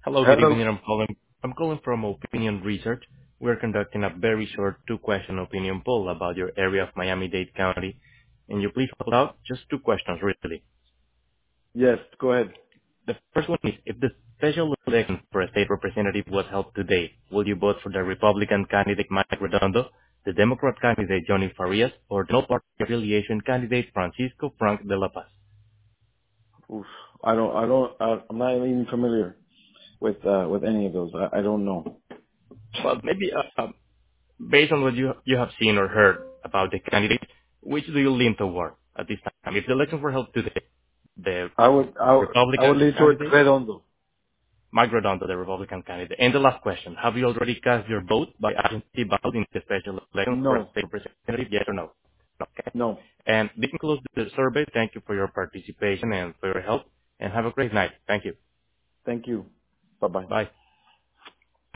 Hello, good Hello. evening. I'm calling from Opinion Research. We're conducting a very short two-question opinion poll about your area of Miami-Dade County. And you please hold out just two questions, really. Yes, go ahead. The first one is, if the special election for a state representative was held today, will you vote for the Republican candidate Mike Redondo, the Democrat candidate Johnny Farias, or the no-party affiliation candidate Francisco Frank de la Paz? Oof. I'm not even familiar with any of those. I don't know. Well, maybe based on what you have seen or heard about the candidate, which do you lean toward at this time? If the elections were held today, the I would Republican lean towards candidate, Redondo. Mike Redondo, the Republican candidate. And the last question, have you already cast your vote by absentee ballot in the special election for a No, state representative, yes or no? Okay. no. And this concludes the survey. Thank you for your participation and for your help, and have a great night. Thank you. Thank you. Bye bye. Bye.